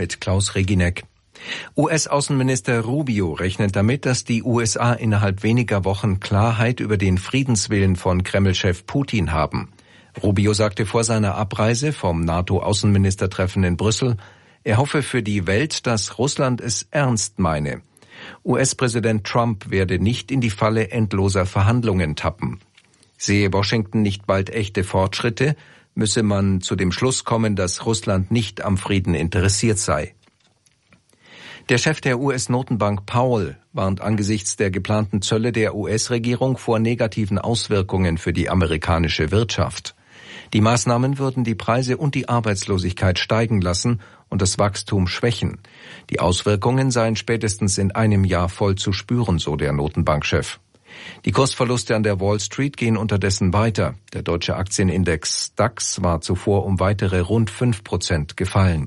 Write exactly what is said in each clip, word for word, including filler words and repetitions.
mit Klaus Reginek. U S-Außenminister Rubio rechnet damit, dass die U S A innerhalb weniger Wochen Klarheit über den Friedenswillen von Kreml-Chef Putin haben. Rubio sagte vor seiner Abreise vom NATO-Außenministertreffen in Brüssel, er hoffe für die Welt, dass Russland es ernst meine. U S-Präsident Trump werde nicht in die Falle endloser Verhandlungen tappen. Sehe Washington nicht bald echte Fortschritte, müsse man zu dem Schluss kommen, dass Russland nicht am Frieden interessiert sei. Der Chef der U S-Notenbank Powell warnt angesichts der geplanten Zölle der U S-Regierung vor negativen Auswirkungen für die amerikanische Wirtschaft. Die Maßnahmen würden die Preise und die Arbeitslosigkeit steigen lassen und das Wachstum schwächen. Die Auswirkungen seien spätestens in einem Jahr voll zu spüren, so der Notenbankchef. Die Kursverluste an der Wall Street gehen unterdessen weiter. Der deutsche Aktienindex DAX war zuvor um weitere rund fünf Prozent gefallen.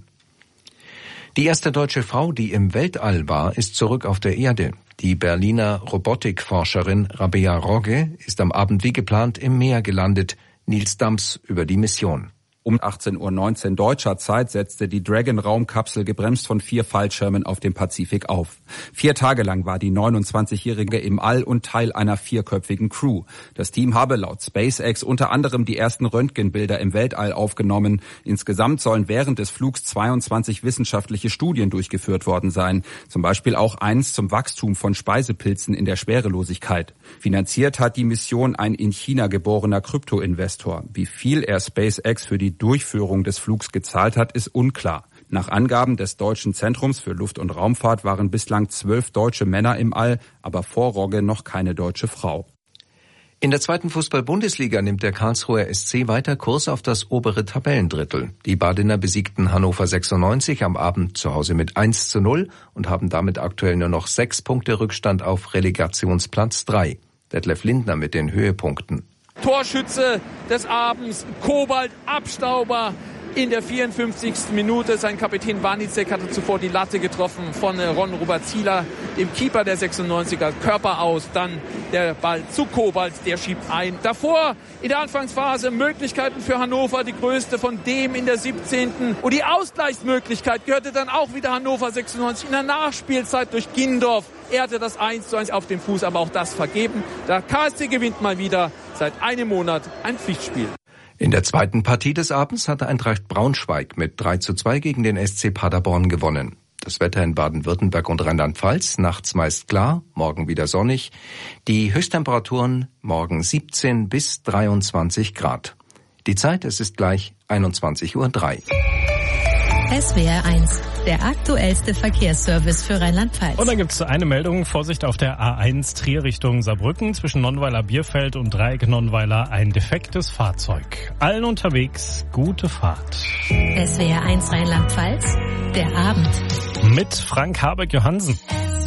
Die erste deutsche Frau, die im Weltall war, ist zurück auf der Erde. Die Berliner Robotikforscherin Rabea Rogge ist am Abend wie geplant im Meer gelandet. Nils Dams über die Mission. Um achtzehn Uhr neunzehn deutscher Zeit setzte die Dragon-Raumkapsel gebremst von vier Fallschirmen auf dem Pazifik auf. Vier Tage lang war die neunundzwanzigjährige im All und Teil einer vierköpfigen Crew. Das Team habe laut SpaceX unter anderem die ersten Röntgenbilder im Weltall aufgenommen. Insgesamt sollen während des Flugs zweiundzwanzig wissenschaftliche Studien durchgeführt worden sein. Zum Beispiel auch eins zum Wachstum von Speisepilzen in der Schwerelosigkeit. Finanziert hat die Mission ein in China geborener Kryptoinvestor. Wie viel er SpaceX für die Durchführung des Flugs gezahlt hat, ist unklar. Nach Angaben des Deutschen Zentrums für Luft- und Raumfahrt waren bislang zwölf deutsche Männer im All, aber vor Rogge noch keine deutsche Frau. In der zweiten Fußball-Bundesliga nimmt der Karlsruher S C weiter Kurs auf das obere Tabellendrittel. Die Badener besiegten Hannover sechsundneunzig am Abend zu Hause mit eins zu null und haben damit aktuell nur noch sechs Punkte Rückstand auf Relegationsplatz drei. Detlef Lindner mit den Höhepunkten. Torschütze des Abends, Kobalt, Abstauber in der vierundfünfzigsten Minute. Sein Kapitän Wanicek hatte zuvor die Latte getroffen von Ron-Robert Zieler, dem Keeper der sechsundneunziger. Körper aus, dann der Ball zu Kobalt, der schiebt ein. Davor in der Anfangsphase Möglichkeiten für Hannover, die größte von dem in der siebzehnten Und die Ausgleichsmöglichkeit gehörte dann auch wieder Hannover sechsundneunzig in der Nachspielzeit durch Gindorf. Er hatte das eins zu eins auf dem Fuß, aber auch das vergeben. Der K S C gewinnt mal wieder seit einem Monat ein Pflichtspiel. In der zweiten Partie des Abends hatte Eintracht Braunschweig mit drei zu zwei gegen den S C Paderborn gewonnen. Das Wetter in Baden-Württemberg und Rheinland-Pfalz, nachts meist klar, morgen wieder sonnig. Die Höchsttemperaturen morgen siebzehn bis dreiundzwanzig Grad. Die Zeit, es ist gleich einundzwanzig Uhr drei. S W R eins, der aktuellste Verkehrsservice für Rheinland-Pfalz. Und dann gibt es eine Meldung, Vorsicht auf der A eins Trier Richtung Saarbrücken, zwischen Nonnweiler-Bierfeld und Dreieck Nonnweiler ein defektes Fahrzeug. Allen unterwegs, gute Fahrt. S W R eins Rheinland-Pfalz, der Abend. Mit Frank Habeck-Johansen.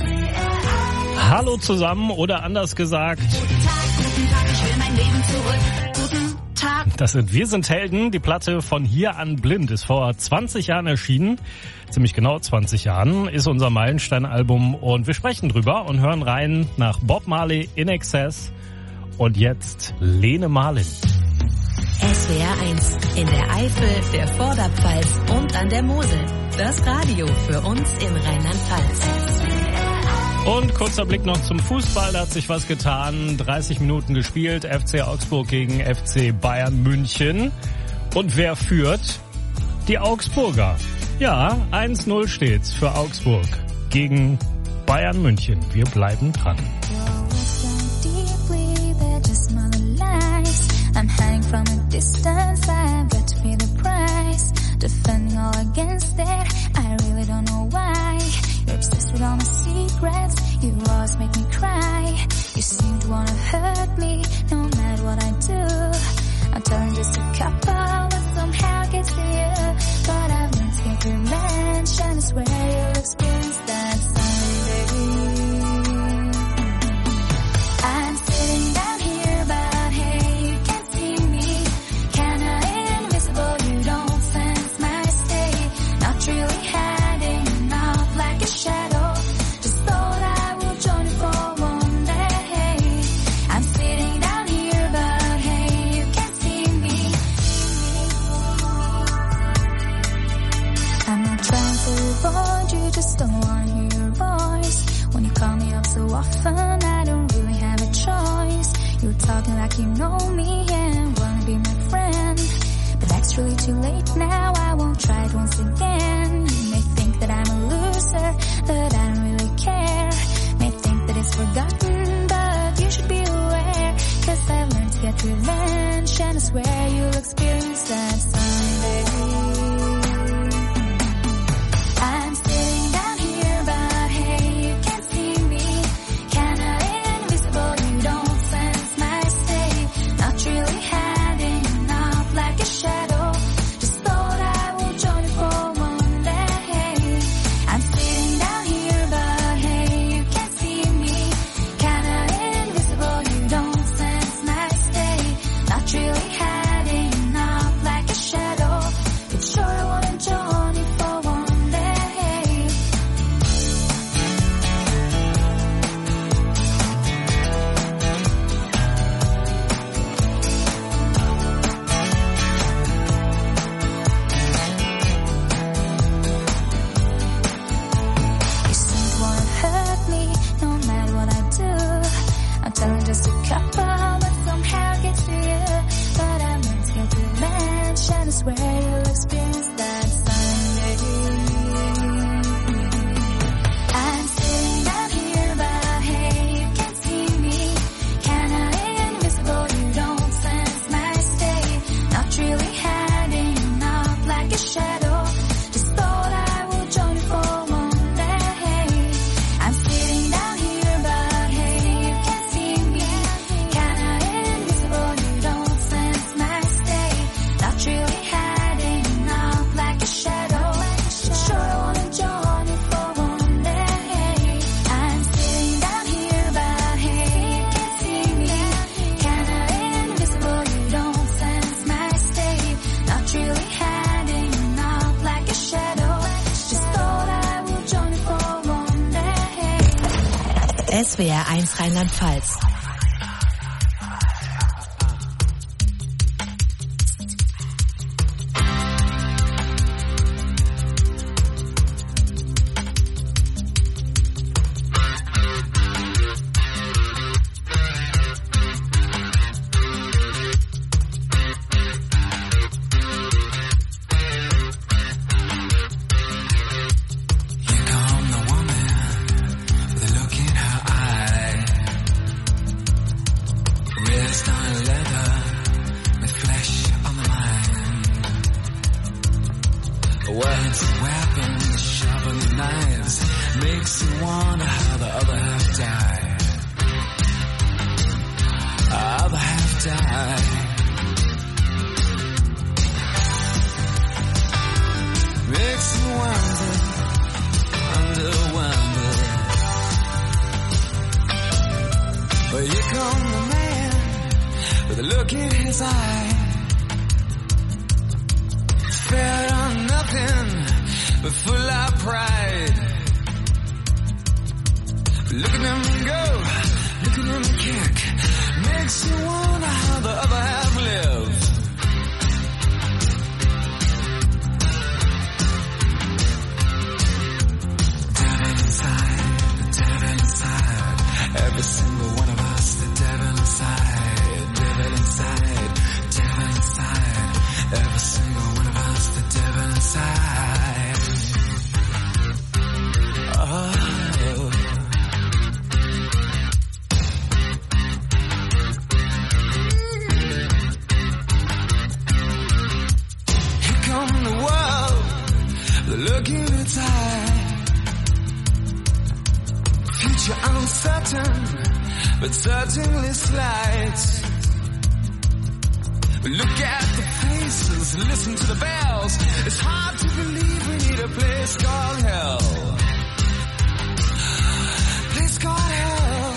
Hallo zusammen oder anders gesagt. Guten Tag, guten Tag, ich will mein Leben zurück. Guten Tag. Das sind Wir sind Helden. Die Platte Von hier an blind ist vor zwanzig Jahren erschienen. Ziemlich genau zwanzig Jahren ist unser Meilenstein-Album und wir sprechen drüber und hören rein nach Bob Marley, In Excess und jetzt Lene Marlin. S W R eins in der Eifel, der Vorderpfalz und an der Mosel. Das Radio für uns in Rheinland-Pfalz. Und kurzer Blick noch zum Fußball, da hat sich was getan. dreißig Minuten gespielt, F C Augsburg gegen F C Bayern München. Und wer führt? Die Augsburger. Ja, eins null steht's für Augsburg gegen Bayern München. Wir bleiben dran. I'm hanging from a distance, I've got to pay the price. Defending all against it, I really don't know why. You're obsessed with all my secrets, you always make me cry. You seem to wanna hurt me, no matter what I do. I'm telling just a couple, but somehow it gets to you. But I've learned to get revenge, and I swear you'll experience that someday. I'm sitting down here, but hey, you can't see me. Kinda invisible, you don't sense my state. Not really hiding off like a shadow. Just thought I would join you for one day. I'm sitting down here, but hey, you can't see me. I'm not trying to avoid you, just don't wanna hear your voice. When you call me up so often, I don't really have a choice. You're talking like you know me and wanna be my friend, but that's really too late now. I won't try it once again. You may think that I'm a loser, that I don't really care. May think that it's forgotten, but you should be aware, 'cause I've learned to get revenge, and I swear you'll experience that someday. I'm sitting down here, but hey, you can't see me. Kinda invisible, you don't sense my state. Not really hiding up like a shadow. Just thought I would join you for one day. I'm sitting down here, but hey, you can't see me. Kinda invisible, you don't sense my state. Not really hiding up like a shadow. But sure I wanna join you for one day. You seem to wanna hurt me, no matter what I do. I'm telling just a couple, but somehow get to you. But I'm meant to get revenge, and I swear you'll experience that someday. I'm sitting down here, but hey, you can't see me. Kinda invisible, you don't sense my state. Not really hiding up like a shadow. Just thought I would join you for one day. I'm sitting down here, but hey, you can't see me. Kinda invisible, you don't sense my state. Not really hiding up like a shadow. Sure I wanna join you for one day. I'm sitting down here, but hey, you can't see me. Kinda invisible, you don't sense my state. Not really hiding up like a shadow. Just thought I would join you for one day. S W R eins Rheinland-Pfalz. Words, weapons, sharpened knives, makes you wonder how the other half died. Other half died. Makes you wonder, wonder, wonder. But here come the man with a look in his eye. Fair on nothing, but full of pride. Look at him go, look at him kick. Makes you wonder how the other half lives. Devil inside, the devil inside. Every single one of us, the devil inside. Devil inside, devil inside. Every single one of us, the devil inside. Oh. Here come the world, the look in its eye. Future uncertain, but certainly slight. Look at the faces, listen to the bells. It's hard to believe we need a place called hell. Place called hell.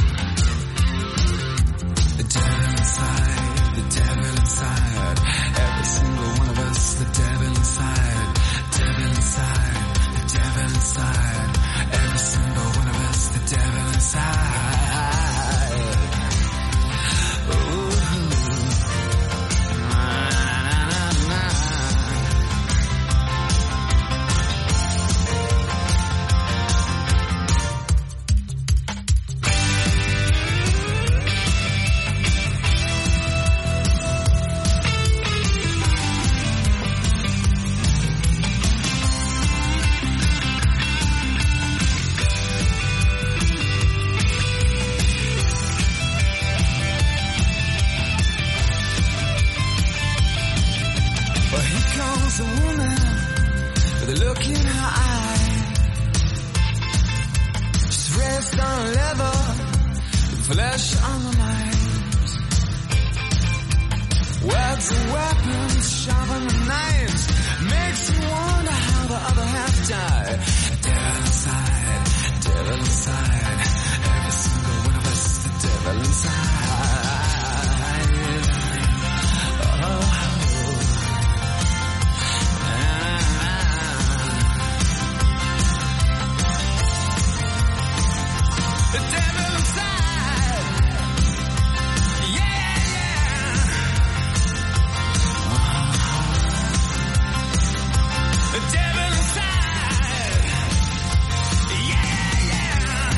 The devil inside, the devil inside. Every single one of us, the devil inside. Devil inside, the devil inside. Every single one of us, the devil inside. Ooh. Lots of weapons, sharpening knives. Makes you wonder how the other half died. Devil inside, devil inside. Every single one of us, the devil inside. Oh. The devil inside. Yeah, yeah. The devil inside. Yeah, yeah.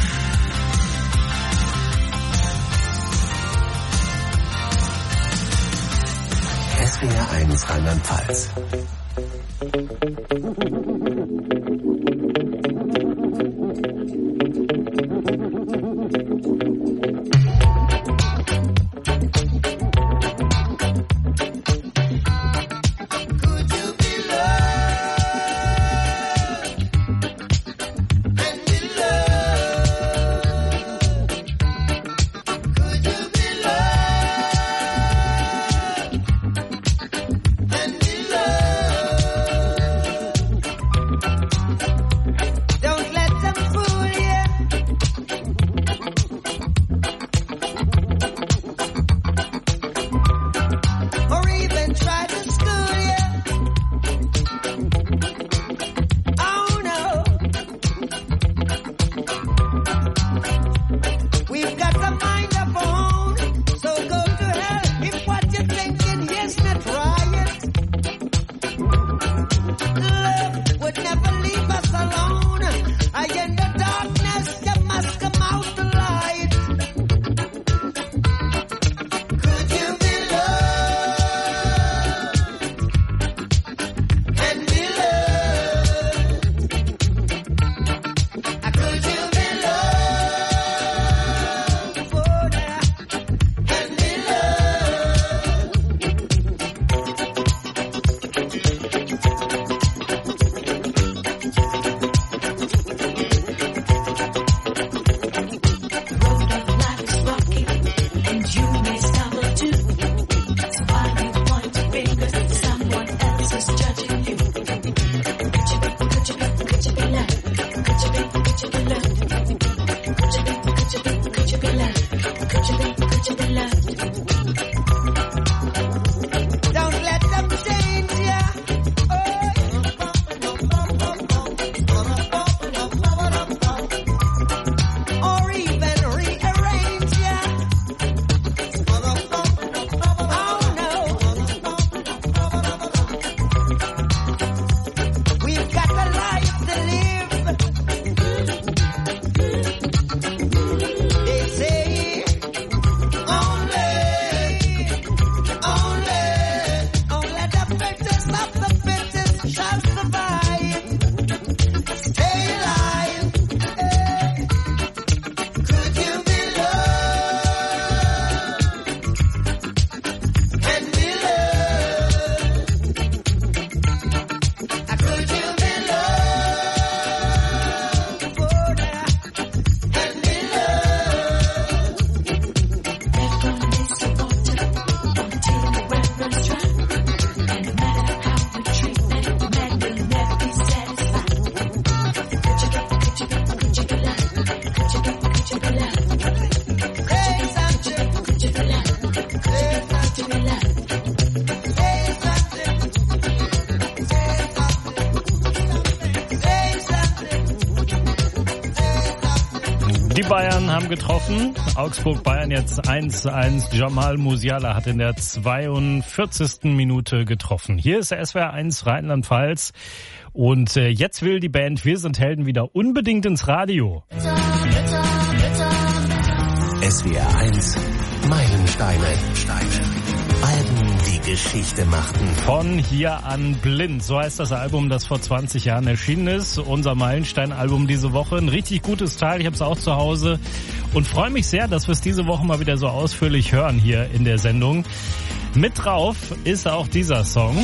S W R eins Rheinland-Pfalz. Die Bayern haben getroffen. Augsburg-Bayern jetzt eins zu eins. Jamal Musiala hat in der zweiundvierzigsten Minute getroffen. Hier ist der S W R eins Rheinland-Pfalz. Und äh, jetzt will die Band Wir sind Helden wieder unbedingt ins Radio. S W R eins Meilensteine. Steine. Alben, die Geschichte machten. Von hier an blind. So heißt das Album, das vor zwanzig Jahren erschienen ist. Unser Meilenstein-Album diese Woche. Ein richtig gutes Teil. Ich habe es auch zu Hause. Und freue mich sehr, dass wir es diese Woche mal wieder so ausführlich hören hier in der Sendung. Mit drauf ist auch dieser Song.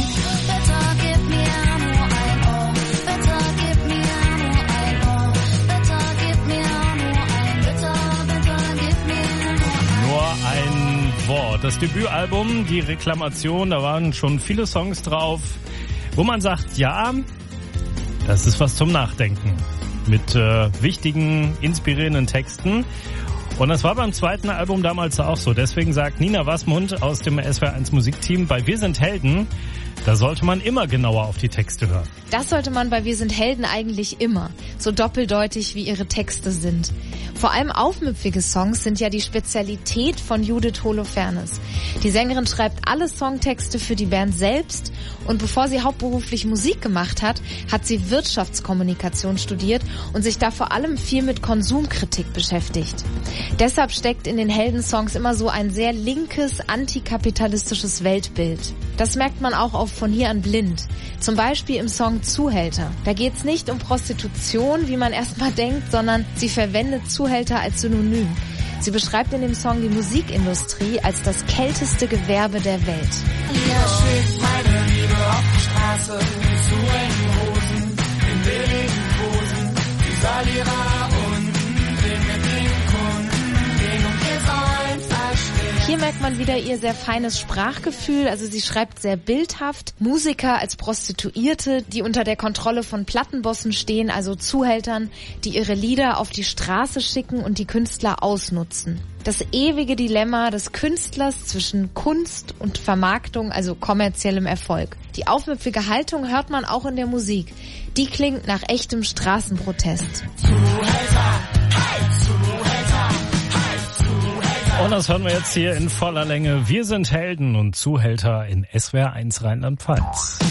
das Debütalbum, die Reklamation, da waren schon viele Songs drauf, wo man sagt, ja, das ist was zum Nachdenken. Mit äh, wichtigen, inspirierenden Texten. Und das war beim zweiten Album damals auch so. Deswegen sagt Nina Wasmund aus dem S W R eins Musikteam, bei Wir sind Helden, da sollte man immer genauer auf die Texte hören. Das sollte man bei Wir sind Helden eigentlich immer. So doppeldeutig wie ihre Texte sind. Vor allem aufmüpfige Songs sind ja die Spezialität von Judith Holofernes. Die Sängerin schreibt alle Songtexte für die Band selbst und bevor sie hauptberuflich Musik gemacht hat, hat sie Wirtschaftskommunikation studiert und sich da vor allem viel mit Konsumkritik beschäftigt. Deshalb steckt in den Heldensongs immer so ein sehr linkes, antikapitalistisches Weltbild. Das merkt man auch auf Von hier an blind. Zum Beispiel im Song Zuhälter. Da geht's nicht um Prostitution, wie man erstmal denkt, sondern sie verwendet Zuhälter als Synonym. Sie beschreibt in dem Song die Musikindustrie als das kälteste Gewerbe der Welt. Hier steht meine Liebe auf der Straße, in zu engen Hosen, in billigen Posen, die Salierer unten, den mit den Kunden, den und wir sollen verstehen. Hier merkt man wieder ihr sehr feines Sprachgefühl, also sie schreibt sehr bildhaft. Musiker als Prostituierte, die unter der Kontrolle von Plattenbossen stehen, also Zuhältern, die ihre Lieder auf die Straße schicken und die Künstler ausnutzen. Das ewige Dilemma des Künstlers zwischen Kunst und Vermarktung, also kommerziellem Erfolg. Die aufmüpfige Haltung hört man auch in der Musik. Die klingt nach echtem Straßenprotest. Zuhälter, hey, Zuhälter, hey, Zuhälter. Und das hören wir jetzt hier in voller Länge. Wir sind Helden und Zuhälter in S W R eins Rheinland-Pfalz.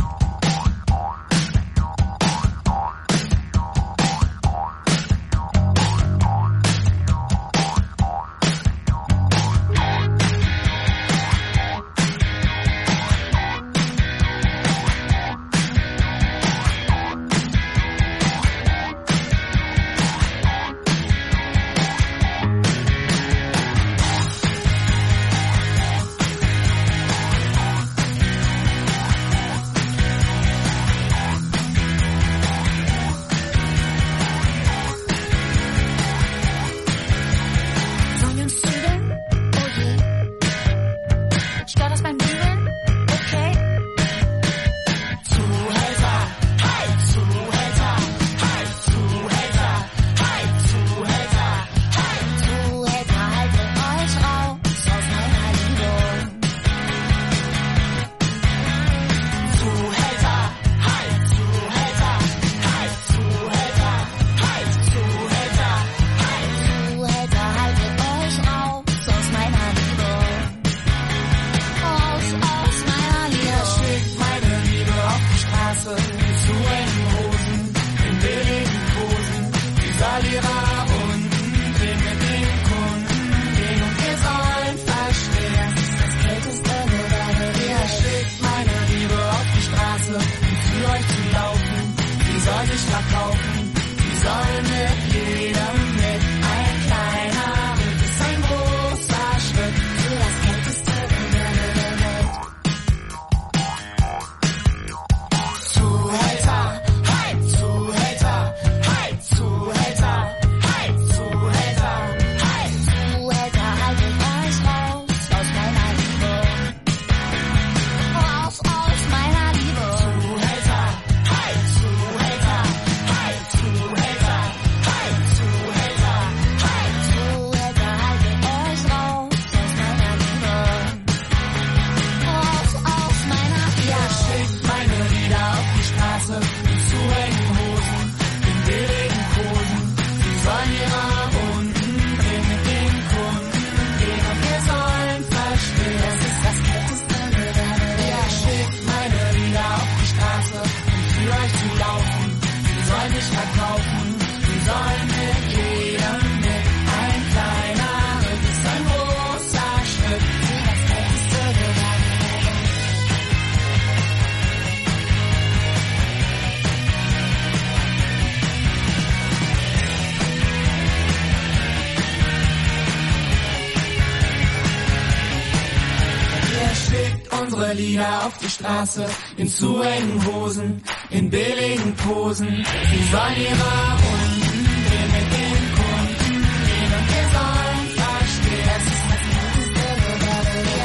Unsere Lieder auf die Straße, in zu engen Hosen, in billigen Posen. Sie sollen ihre Runden drehen mit den Kunden, gehen und wir sollen verstehen. Es ist das Gute,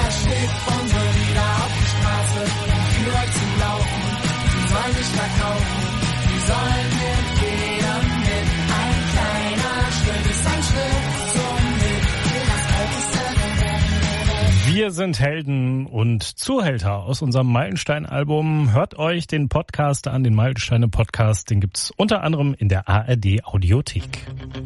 Wir sind Helden und Zuhälter aus unserem Meilenstein-Album. Hört euch den Podcast an, den Meilensteine-Podcast. Den gibt's unter anderem in der A R D-Audiothek.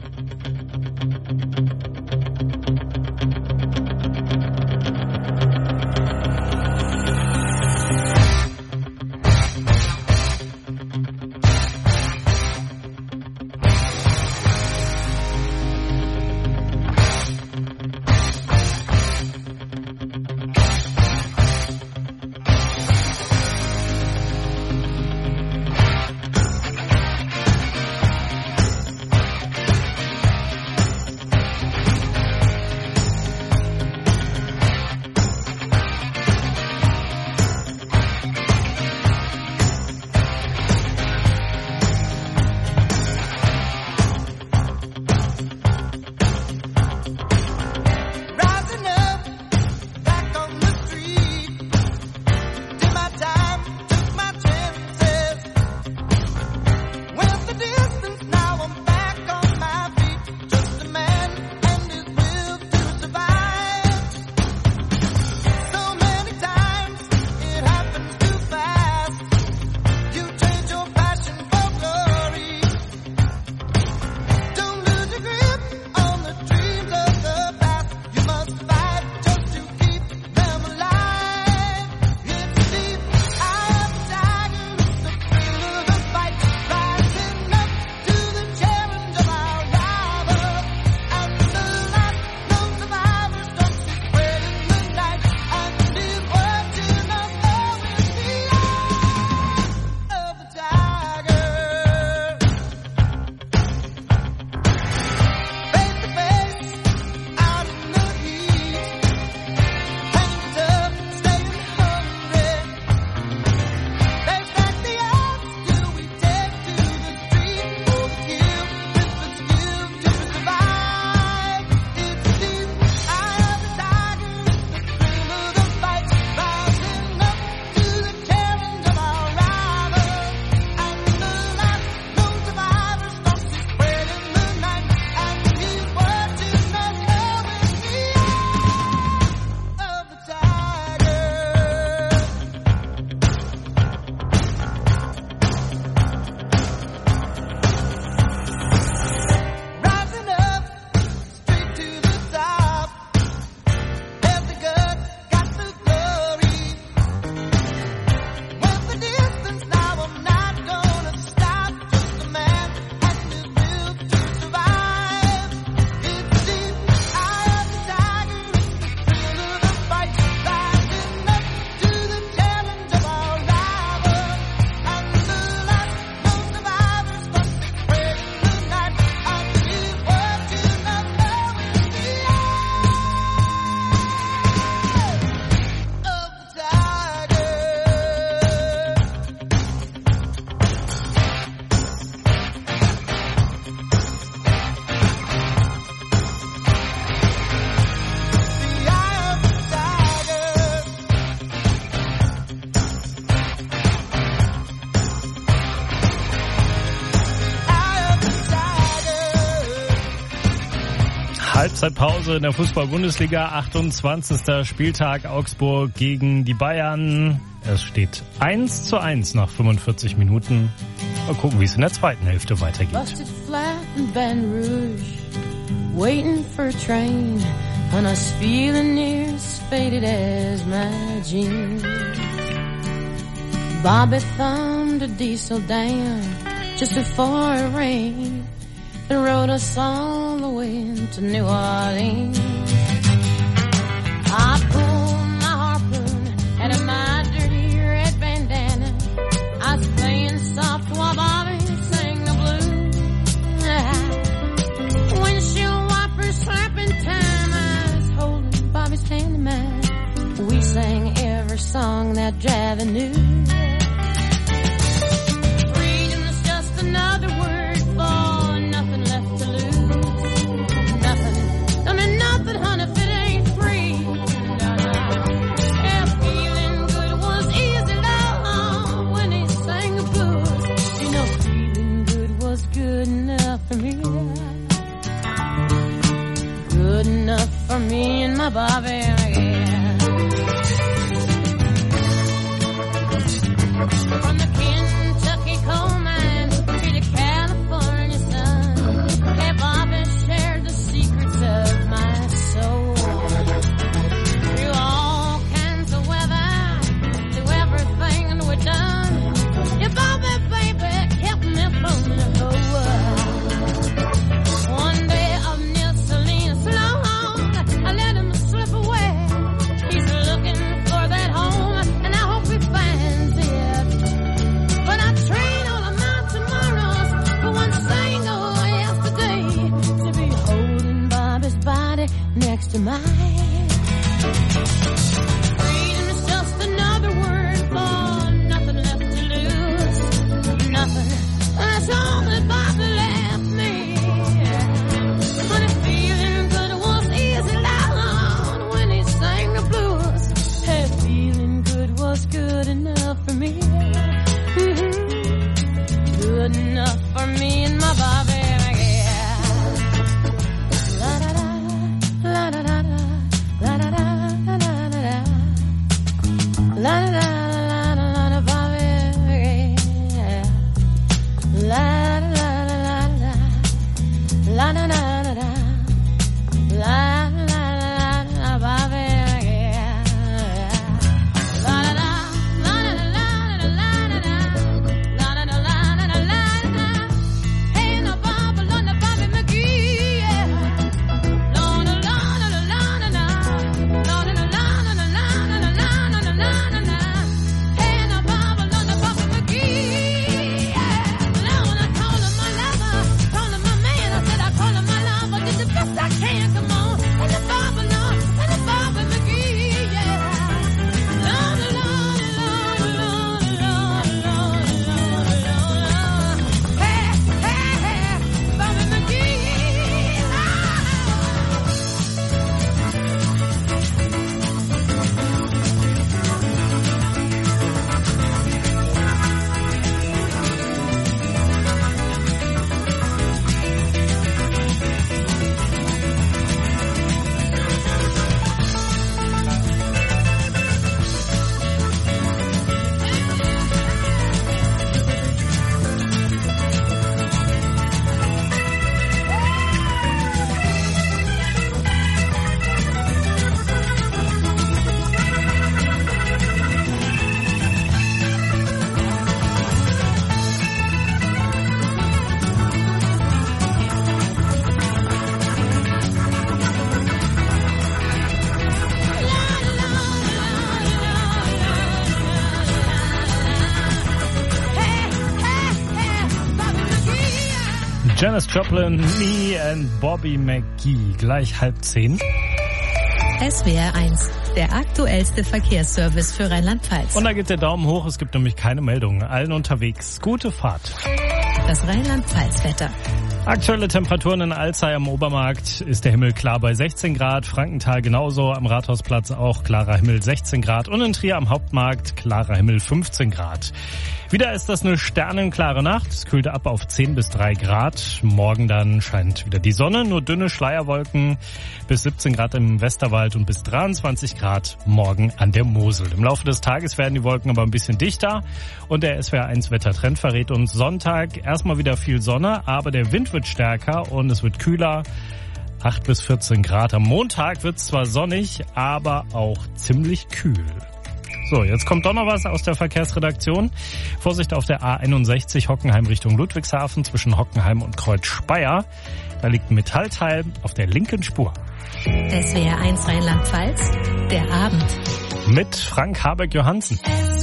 Halbzeitpause in der Fußball-Bundesliga, achtundzwanzigster Spieltag, Augsburg gegen die Bayern. Es steht eins zu eins nach fünfundvierzig Minuten. Mal gucken, wie es in der zweiten Hälfte weitergeht. Busted flat in Baton Rouge, waiting for a train, and I was feeling near as faded as my jeans. Bobby thumbed a diesel down just before it rained and rode us all the way to New Orleans. I pulled my harpoon out of my dirty red bandana. I was playing soft while Bobby sang the blues. Windshield wipers slapping time, I was holding Bobby's hand in mine. We sang every song that Javi knew. Freedom is just another word for nothing left to lose. Nothing, don't mean nothing, honey, if it ain't free. No, no. Yeah, feeling good was easy, love, when he sang the blues. You know, feeling good was good enough for me. Good enough for me and my Bobby, yeah. mine. Freedom is just another word for nothing left to lose. Nothing. That's all that Bobby left me. But if feeling good was easy down when he sang the blues. Hey, feeling good was good enough for me. Mm-hmm. Good enough for me and my Bobby. Janis Joplin, Me and Bobby McGee, gleich halb zehn. S W R eins, der aktuellste Verkehrsservice für Rheinland-Pfalz. Und da geht der Daumen hoch, es gibt nämlich keine Meldungen. Allen unterwegs, gute Fahrt. Das Rheinland-Pfalz-Wetter. Aktuelle Temperaturen in Alzey am Obermarkt ist der Himmel klar bei sechzehn Grad, Frankenthal genauso, am Rathausplatz auch klarer Himmel sechzehn Grad und in Trier am Hauptmarkt klarer Himmel fünfzehn Grad. Wieder ist das eine sternenklare Nacht, es kühlt ab auf zehn bis drei Grad. Morgen dann scheint wieder die Sonne, nur dünne Schleierwolken bis siebzehn Grad im Westerwald und bis dreiundzwanzig Grad morgen an der Mosel. Im Laufe des Tages werden die Wolken aber ein bisschen dichter und der S W R eins Wettertrend verrät uns Sonntag erstmal wieder viel Sonne, aber der Wind wird stärker und es wird kühler. acht bis vierzehn Grad. Am Montag wird es zwar sonnig, aber auch ziemlich kühl. So, jetzt kommt doch noch was aus der Verkehrsredaktion. Vorsicht auf der A einundsechzig Hockenheim Richtung Ludwigshafen zwischen Hockenheim und Kreuz Speyer. Da liegt ein Metallteil auf der linken Spur. S W R eins Rheinland-Pfalz, der Abend. Mit Frank Habeck-Johansen.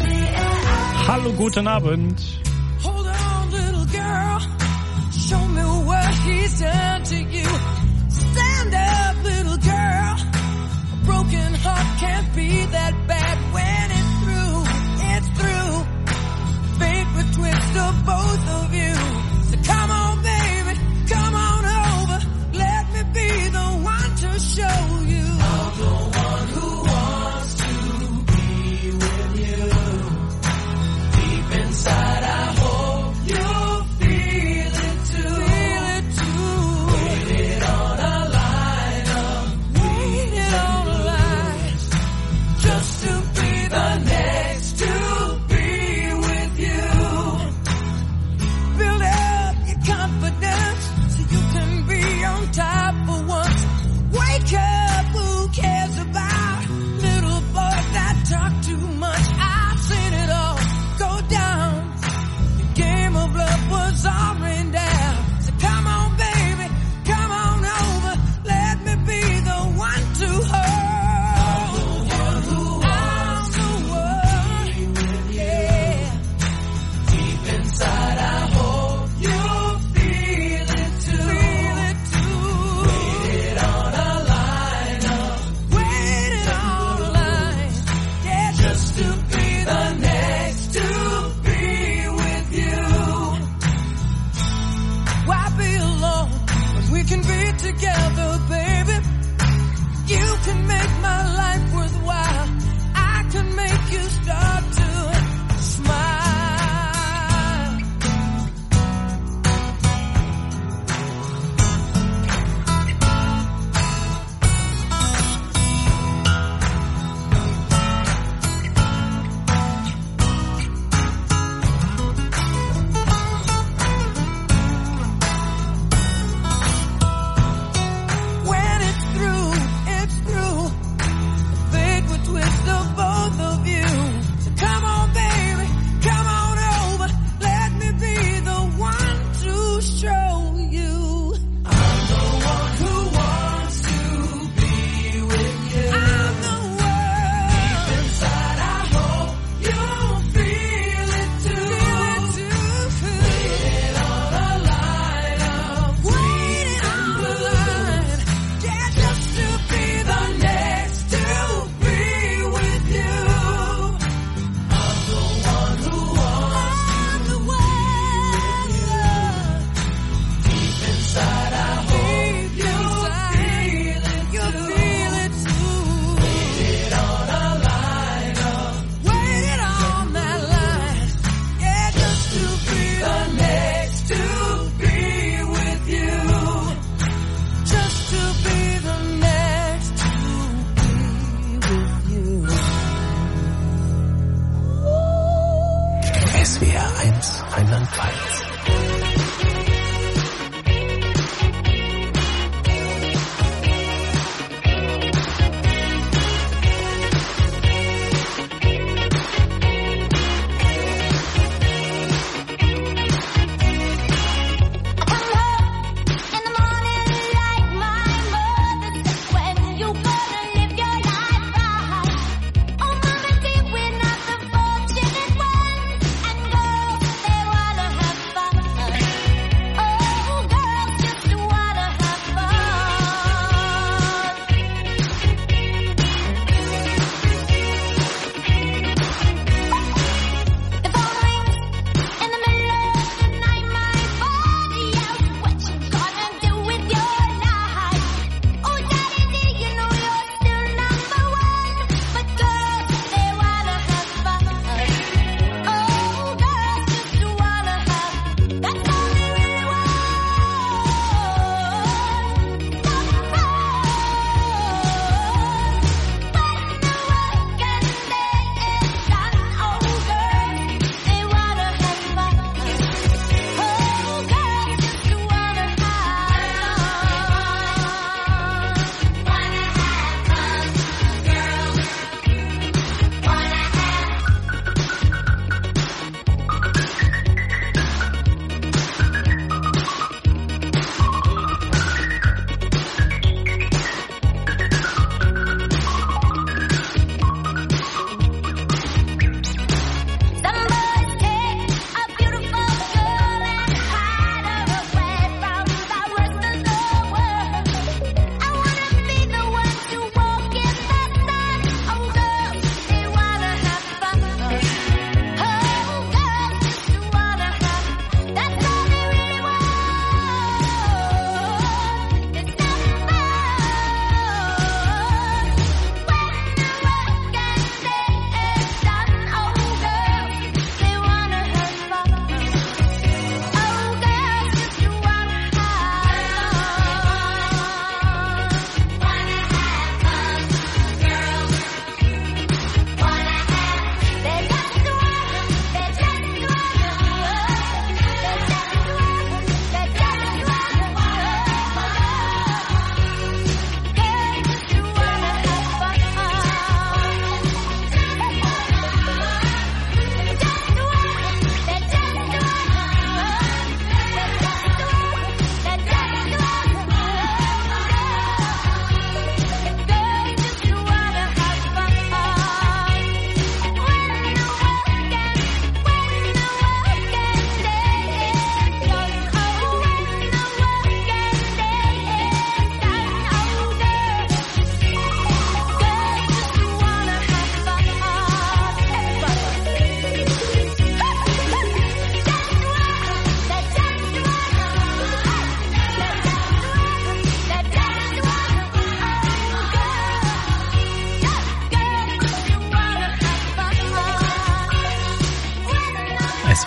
Hallo, guten Abend. Hold on, little girl. Show me what he's done to you. Stand up, little girl. A broken heart can't be that bad when it's through. It's through. Fate would twist of both of you. So come on, baby, come on over. Let me be the one to show you. I'm the one who wants to be with you. Deep inside, I can be together, baby. You can make my life worthwhile. I can make you start to smile. S W R eins Rheinland-Pfalz. Have fun.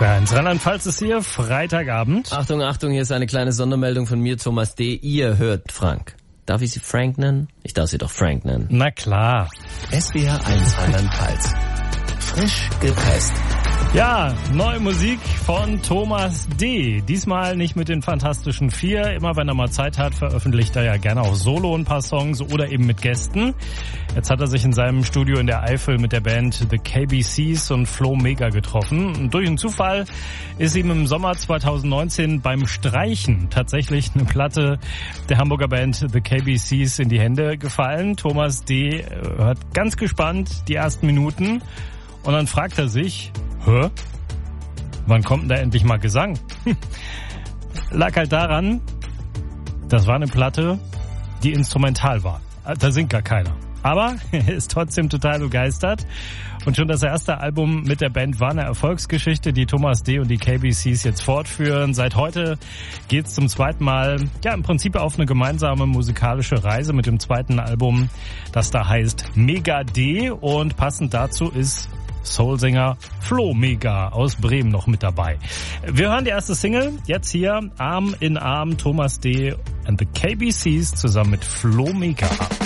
S W R eins Rheinland-Pfalz ist hier, Freitagabend. Achtung, Achtung, hier ist eine kleine Sondermeldung von mir, Thomas D. Ihr hört Frank. Darf ich Sie Frank nennen? Ich darf Sie doch Frank nennen. Na klar. S W R eins Rheinland-Pfalz. Frisch gepresst. Ja, neue Musik von Thomas D. Diesmal nicht mit den Fantastischen Vier. Immer wenn er mal Zeit hat, veröffentlicht er ja gerne auch solo ein paar Songs oder eben mit Gästen. Jetzt hat er sich in seinem Studio in der Eifel mit der Band The K B Cs und Flo Mega getroffen. Und durch einen Zufall ist ihm im Sommer zwanzig neunzehn beim Streichen tatsächlich eine Platte der Hamburger Band The K B Cs in die Hände gefallen. Thomas D. hört ganz gespannt die ersten Minuten und dann fragt er sich, hä? Wann kommt denn da endlich mal Gesang? Lag halt daran, das war eine Platte, die instrumental war. Da singt gar keiner. Aber er ist trotzdem total begeistert. Und schon das erste Album mit der Band war eine Erfolgsgeschichte, die Thomas D. und die K B Cs jetzt fortführen. Seit heute geht's zum zweiten Mal, ja, im Prinzip auf eine gemeinsame musikalische Reise mit dem zweiten Album, das da heißt Mega D. Und passend dazu ist Soulsänger Flo Mega aus Bremen noch mit dabei. Wir hören die erste Single, jetzt hier Arm in Arm, Thomas D. and the K B Cs zusammen mit Flo Mega.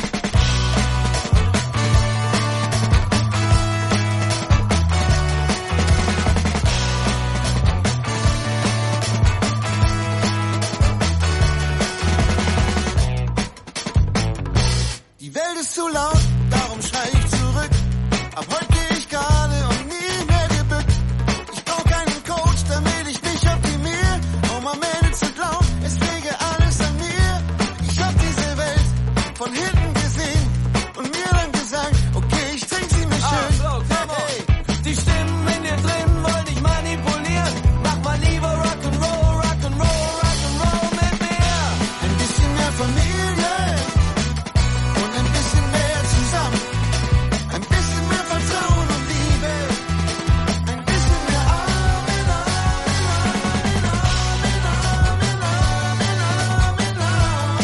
Die Welt ist zu laut, darum schrei ich zurück. Ab heute geh ich gerade und nie mehr gebückt. Ich brauch keinen Coach, damit ich mich optimiere. Um am Ende zu glauben, es liege alles an mir. Ich hab diese Welt von hinten gesehen und mir dann gesagt, okay, ich trink sie mir schön. Ah, so, hey, die Stimmen in dir drin wollen dich manipulieren. Mach mal lieber Rock'n'Roll, Rock'n'Roll, Rock'n'Roll mit mir. Ein bisschen mehr Familie und ein bisschen mehr zusammen. Ein bisschen mehr Vertrauen und Liebe. Ein bisschen mehr Arm in Arm, in Arm, in Arm, in Arm, in Arm, in Arm,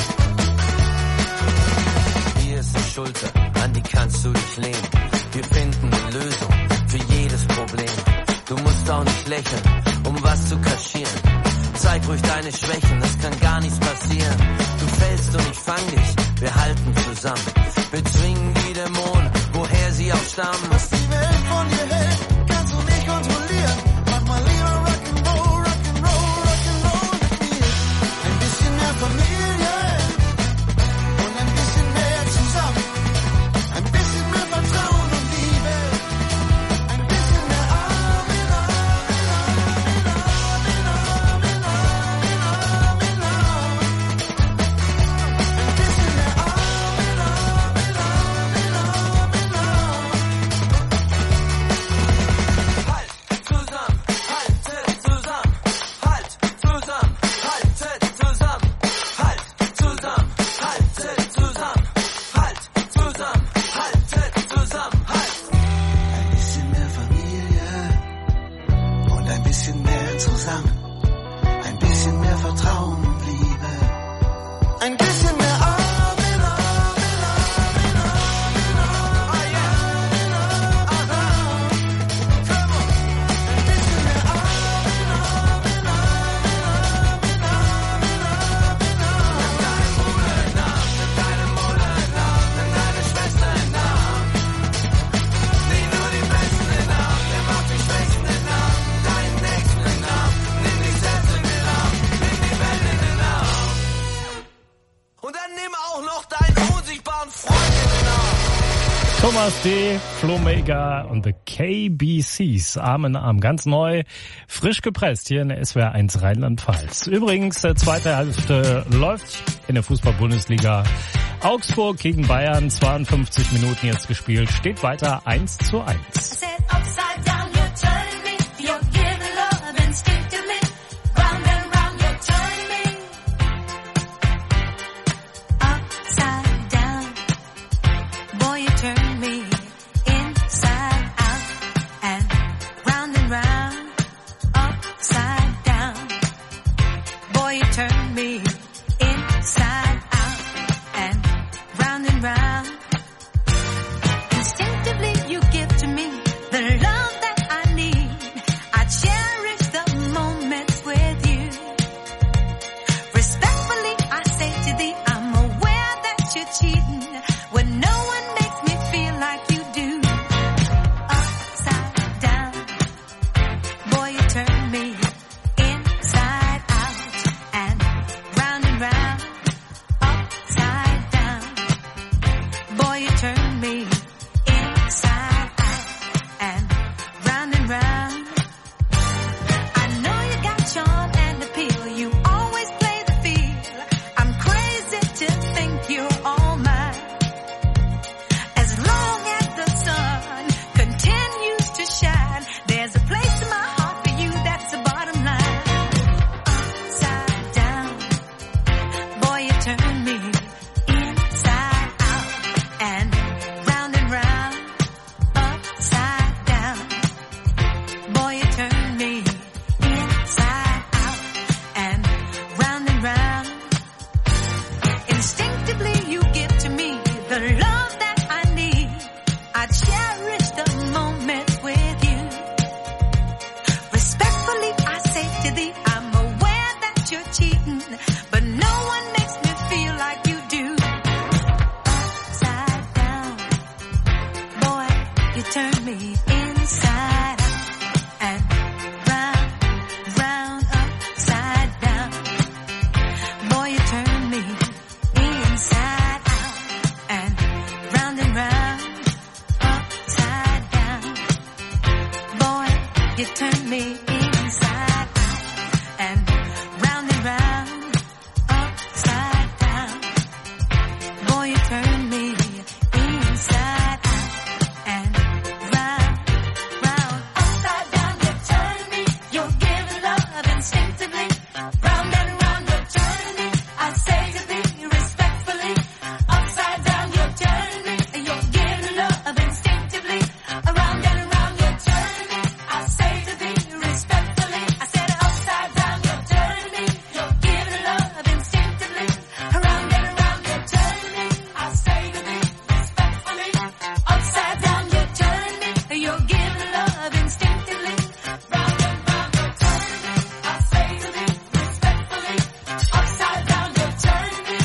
in Arm. Hier ist die Schulter, an die kannst du dich lehnen. Wir finden eine Lösung für jedes Problem. Du musst auch nicht lächeln, um was zu kaschieren. Zeig ruhig deine Schwächen, es kann gar nichts passieren. Du fällst und ich fang dich, wir halten zusammen. Bezwingen die Dämonen, woher sie auch stammen. Was die Welt von dir hält, kannst du nicht kontrollieren. Mach mal lieber Rock'n'Roll, Rock'n'Roll, Rock'n'Roll mit mir. Ein bisschen mehr Familie und ein bisschen mehr zusammen. Ein bisschen mehr Vertrauen und Liebe. Ein bisschen mehr Arm in Arm, in Arm, in Arm, in Arm, in Arm, in Arm, in Arm. Ein bisschen mehr Arm in Arm, in Arm, in Arm, in Arm. Halt zusammen, haltet zusammen, halt zusammen, haltet zusammen, halt zusammen, haltet zusammen, halt zusammen, haltet zusammen, halt. Ein bisschen mehr Familie und ein bisschen mehr zusammen. Ein bisschen mehr Vertrauen und Liebe. Ein bisschen mehr Arm in Arm, in Arm, in Arm, in Arm, in Arm, in Arm, in Arm. Come on. Ein bisschen mehr Arm in Arm, in Arm, in Arm, in Arm, in Arm, in Arm. Nimm deine Mutter in den Arm, nimm deine Mutter in den Arm, nimm deine Schwester in den Arm. Nimm nur die Besten in den Arm, nimm auch die Schwächsten in den Arm, deinen Nächsten in den Arm, nimm dich selbst in den Arm, nimm die Welt in den Arm. Und dann nimm auch noch deinen unsichtbaren Freund in den Arm. Thomas D., Flo Mega und The K B Cs, Arm in Arm, ganz neu, frisch gepresst hier in der S W R eins Rheinland-Pfalz. Übrigens, äh, zweite Hälfte läuft in der Fußball-Bundesliga. Augsburg gegen Bayern, zweiundfünfzig Minuten jetzt gespielt, steht weiter eins zu eins. Said upside down, you're turning me. You're giving love instinctively. Round and round, you're turning me. Upside down, boy, you turn me inside out and round and round. Upside down, boy, you turn me inside out and round and round. Instinctively, you give to me the but no one makes me feel like you do. Upside down, boy, you turn me inside out and round, round, upside down. Boy, you turn me inside out and round and round, upside down. Boy, you turn me inside out and round and round, upside down. Boy, you turn me inside out and round, round, upside down. You turn me, you're giving love instinctively. Round and round, you're turning me. I say to thee respectfully. Upside down, you're turning me, you're giving love instinctively. Around and around, you're turning me. I say to thee respectfully. I said upside down, you're turning me, you're giving love instinctively. Around and around, you're turning me. I say to thee respectfully. Upside down, you're turning me, you're giving love instinctively. Round and round, you're turning me. I say to thee respectfully. Upside down, you're turning me.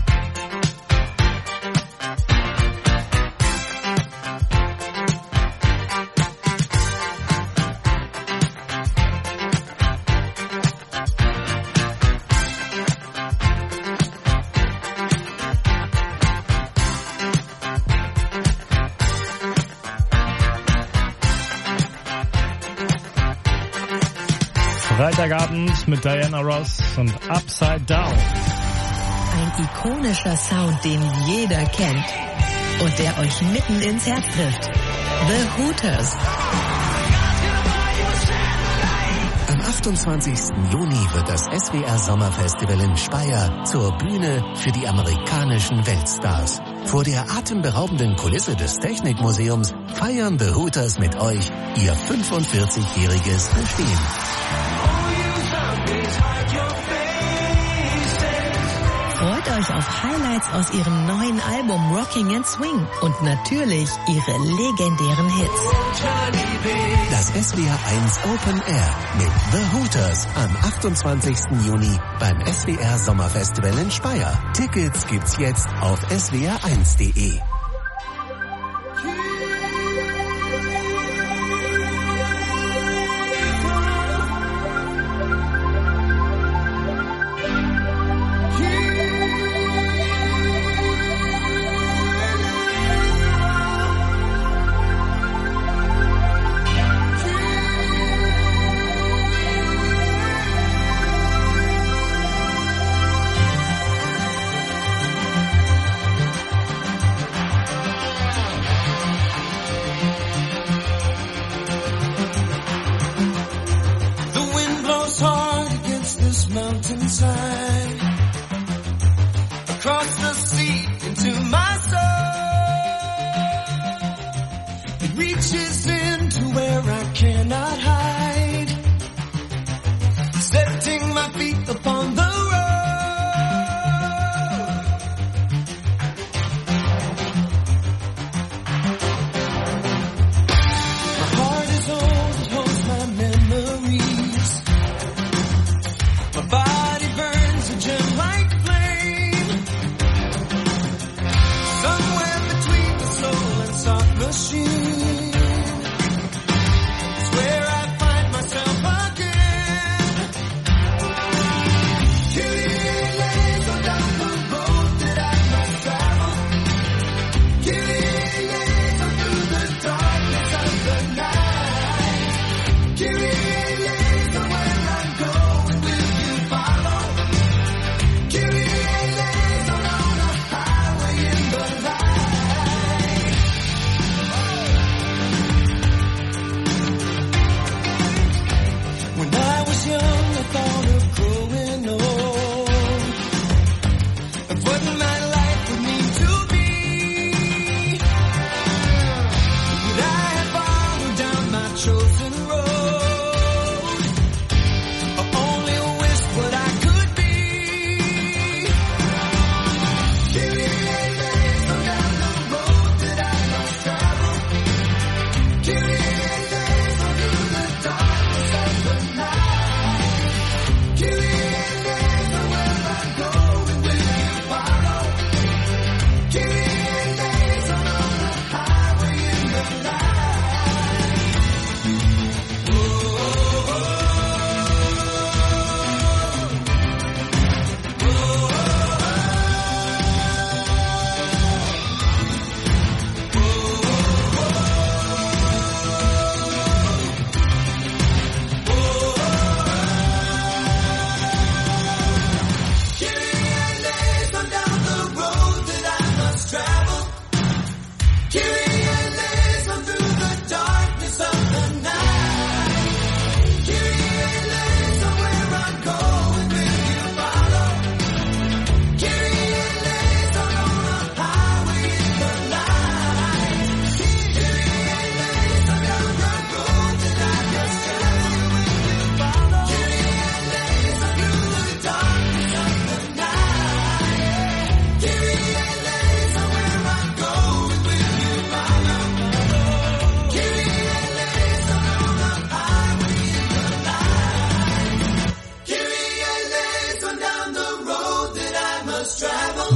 Freitagabend mit Diana Ross und Upside Down. Ein ikonischer Sound, den jeder kennt und der euch mitten ins Herz trifft. The Hooters. Am achtundzwanzigsten Juni wird das S W R Sommerfestival in Speyer zur Bühne für die amerikanischen Weltstars. Vor der atemberaubenden Kulisse des Technikmuseums feiern The Hooters mit euch ihr fünfundvierzigjähriges Bestehen. Freut euch auf Highlights aus ihrem neuen Album Rocking and Swing und natürlich ihre legendären Hits. Das S W R eins Open Air mit The Hooters am achtundzwanzigsten Juni beim S W R Sommerfestival in Speyer. Tickets gibt's jetzt auf s w r eins punkt d e. mountainside, across the sea into my soul. It reaches into where I cannot hide, setting my feet upon the road. My heart is old, it holds my memories. My body burns a gem like flame.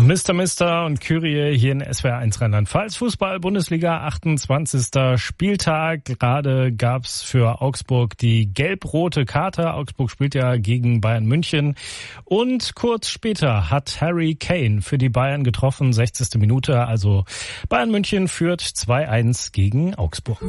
Mister Mister und Kyrie hier in S W R eins Rheinland-Pfalz. Fußball, Bundesliga, achtundzwanzigster Spieltag. Gerade gab's für Augsburg die gelb-rote Karte. Augsburg spielt ja gegen Bayern München. Und kurz später hat Harry Kane für die Bayern getroffen, sechzigste Minute. Also Bayern München führt zwei eins gegen Augsburg.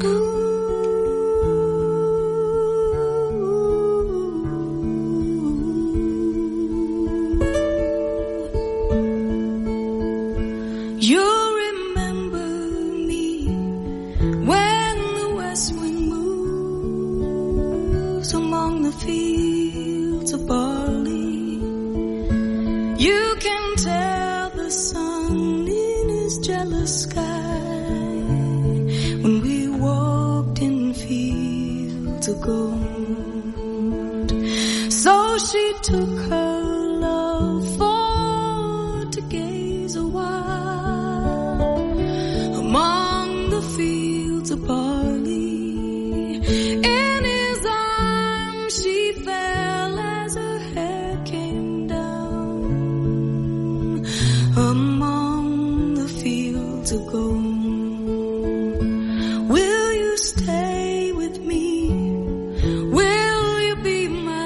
You remember me when the west wind moves among the fields of barley. You can tell the sun in his jealous sky when we walked in fields of gold. So she took her love for to gaze a while among the fields of barley. In his arms she fell as her hair came down among the fields of gold. Will you stay with me? Will you be my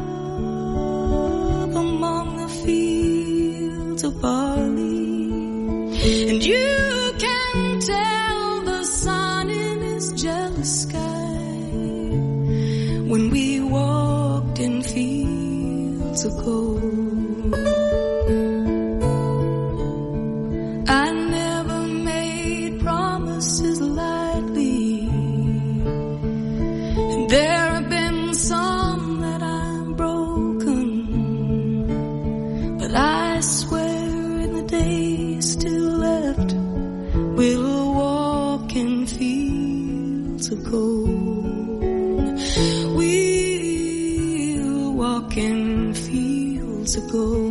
love among the fields of barley? And you can tell the sun in his jealous sky when we walked in fields of gold. I never made promises lightly, and there have been some that I've broken, but I swear in the days still left we'll walk in fields of gold. We'll walk in fields of gold.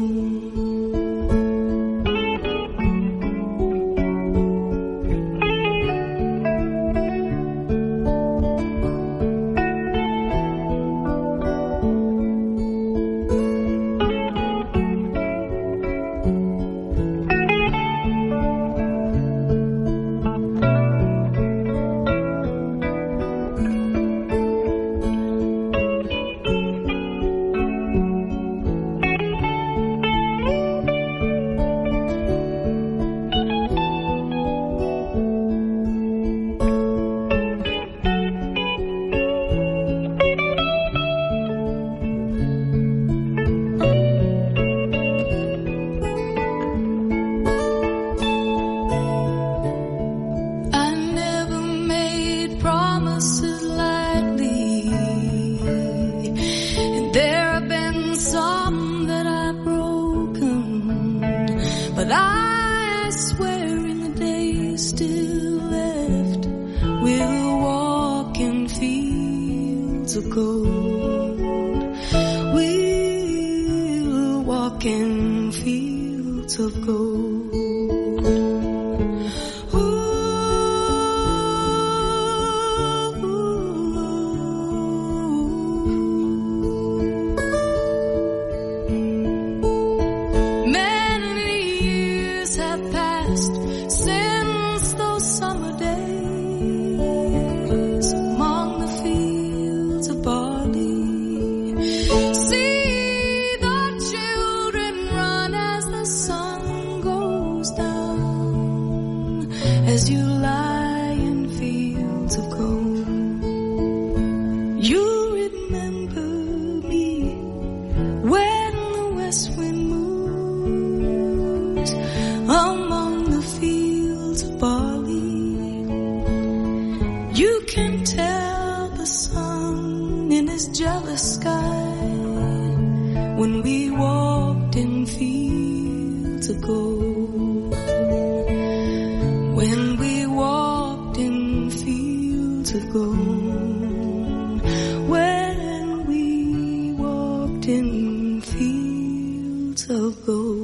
I never made promises lightly, and there have been some that I've broken, but I swear in the days still left we'll walk in fields of gold. We'll walk in fields of gold. Many years have passed since those summer days among the fields of barley. See the children run as the sun goes down, as you lie in fields of gold. You remember me when the west wind moves among the fields of barley. You can tell the sun in his jealous sky when we walked in fields of gold. When we walked in fields of gold. When we walked in fields of gold.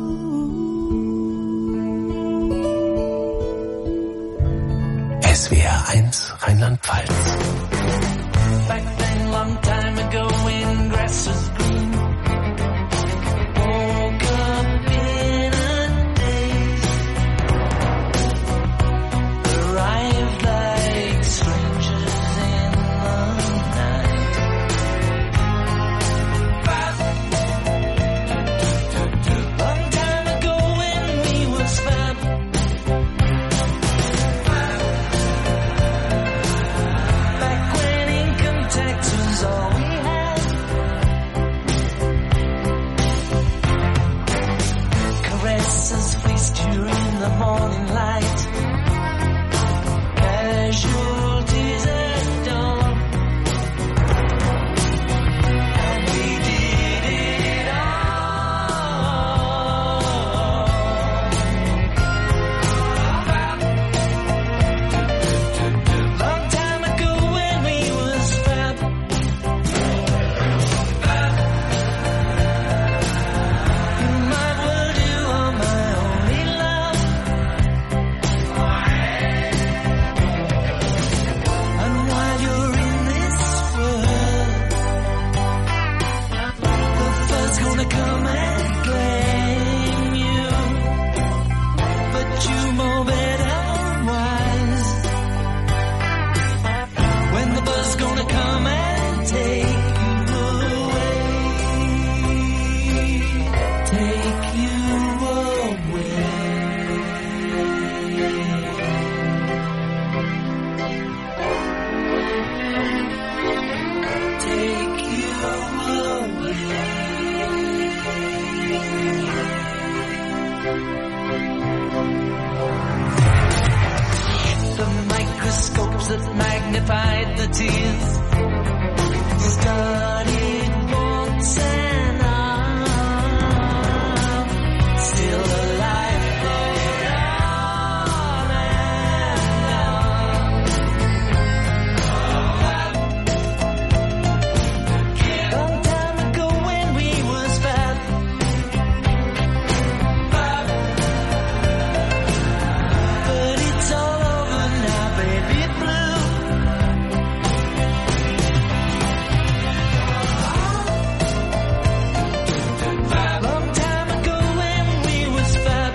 S W R R eins Rheinland-Pfalz. Back then, long time ago, when grass was green, woke up in a daze, arrived like strangers in the night. Long time ago, when we was fab, back when income tax was all we had. Caresses fleeced you in the morning light. Casualties at dawn. And we did it all. Long time ago when we was fab. Might well do on my only love. And while you're in this world, the first gonna come and claim you, but you know better wise. When the bus gonna come and take you away, take you away. Take you away. The microscopes that magnified the tears studied once and on. Still alive, but on and on. Long time ago when we was fab, but it's all over now, baby blue. Long time ago when we was fab,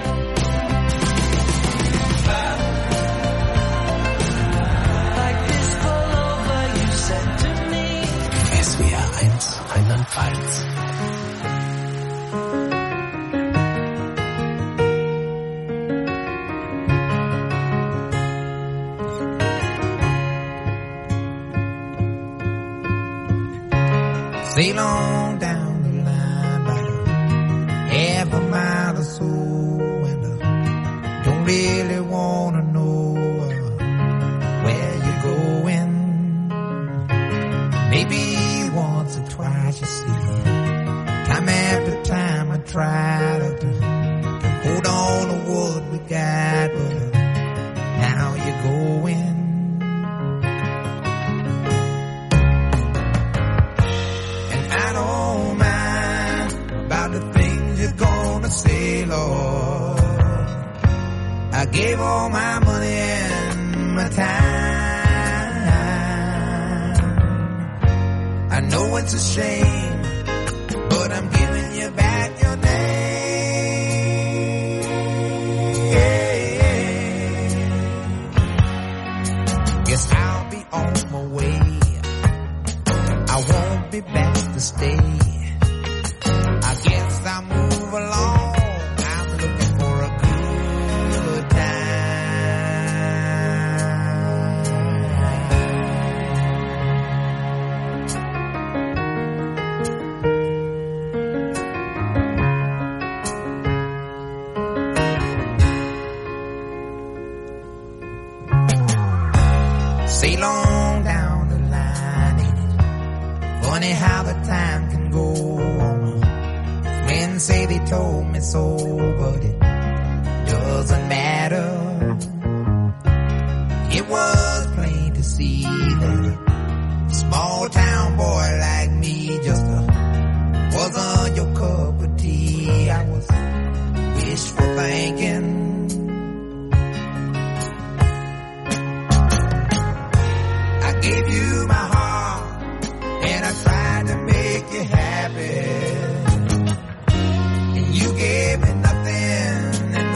like this all over, you said to me. S W R eins Rheinland-Pfalz. Sail on down the line by half a mile or so, and uh, don't really wanna know uh, where you're going. Maybe once or twice, you see, time after time I try to, to, to hold on to what we got, but uh, now you're going. I don't mind about the things you're gonna say, Lord. I gave all my money and my time. I know it's a shame, but I'm giving you back your name. Guess I'll be on my way. I won't be back to stay. I guess I'll move along. I'm looking for a good time. Sail on down the line, ain't it funny how the time can go on? Men say they told me so, but it doesn't matter. It was plain to see that a small town boy like me just uh, wasn't your cup of tea. I was wishful thinking. gave you my heart, and I tried to make you happy. And you gave me nothing in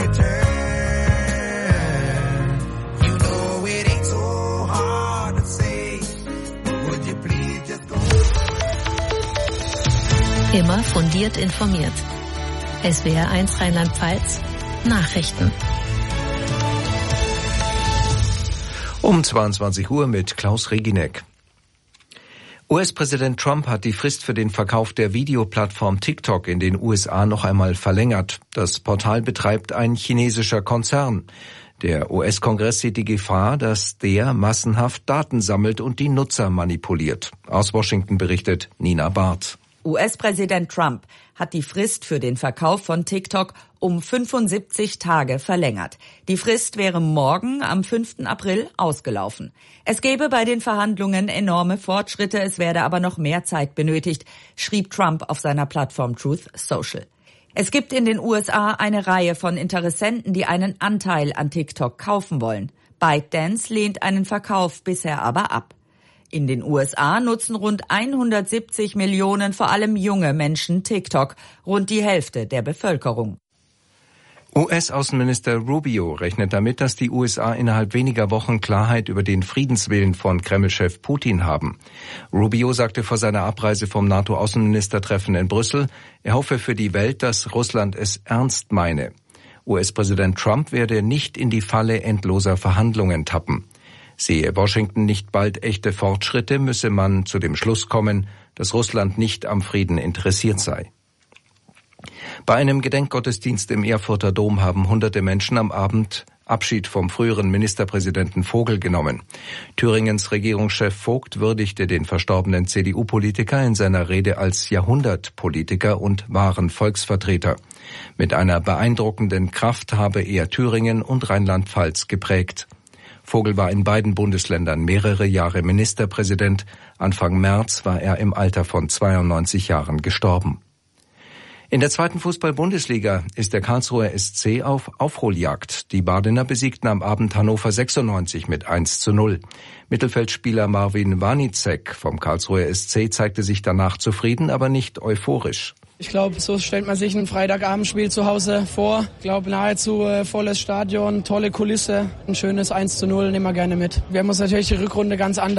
return. You know it ain't so hard to say. Would you please just go? Immer fundiert informiert. S W R eins Rheinland-Pfalz Nachrichten. Um zweiundzwanzig Uhr mit Klaus Reginek. U S-Präsident Trump hat die Frist für den Verkauf der Videoplattform TikTok in den U S A noch einmal verlängert. Das Portal betreibt ein chinesischer Konzern. Der U S-Kongress sieht die Gefahr, dass der massenhaft Daten sammelt und die Nutzer manipuliert. Aus Washington berichtet Nina Barth. U S-Präsident Trump hat die Frist für den Verkauf von TikTok um fünfundsiebzig Tage verlängert. Die Frist wäre morgen am fünften April ausgelaufen. Es gäbe bei den Verhandlungen enorme Fortschritte, es werde aber noch mehr Zeit benötigt, schrieb Trump auf seiner Plattform Truth Social. Es gibt in den U S A eine Reihe von Interessenten, die einen Anteil an TikTok kaufen wollen. ByteDance lehnt einen Verkauf bisher aber ab. In den U S A nutzen rund hundertsiebzig Millionen, vor allem junge Menschen, TikTok, rund die Hälfte der Bevölkerung. U S-Außenminister Rubio rechnet damit, dass die U S A innerhalb weniger Wochen Klarheit über den Friedenswillen von Kreml-Chef Putin haben. Rubio sagte vor seiner Abreise vom NATO-Außenministertreffen in Brüssel, er hoffe für die Welt, dass Russland es ernst meine. U S-Präsident Trump werde nicht in die Falle endloser Verhandlungen tappen. Sehe Washington nicht bald echte Fortschritte, müsse man zu dem Schluss kommen, dass Russland nicht am Frieden interessiert sei. Bei einem Gedenkgottesdienst im Erfurter Dom haben hunderte Menschen am Abend Abschied vom früheren Ministerpräsidenten Vogel genommen. Thüringens Regierungschef Vogt würdigte den verstorbenen C D U-Politiker in seiner Rede als Jahrhundertpolitiker und wahren Volksvertreter. Mit einer beeindruckenden Kraft habe er Thüringen und Rheinland-Pfalz geprägt. Vogel war in beiden Bundesländern mehrere Jahre Ministerpräsident. Anfang März war er im Alter von zweiundneunzig Jahren gestorben. In der zweiten Fußball-Bundesliga ist der Karlsruher S C auf Aufholjagd. Die Badener besiegten am Abend Hannover sechsundneunzig mit eins zu null. Mittelfeldspieler Marvin Wanicek vom Karlsruher S C zeigte sich danach zufrieden, aber nicht euphorisch. Ich glaube, so stellt man sich ein Freitagabendspiel zu Hause vor. Ich glaube, nahezu äh, volles Stadion, tolle Kulisse, ein schönes eins zu null, nehmen wir gerne mit. Wir haben uns natürlich die Rückrunde ganz anders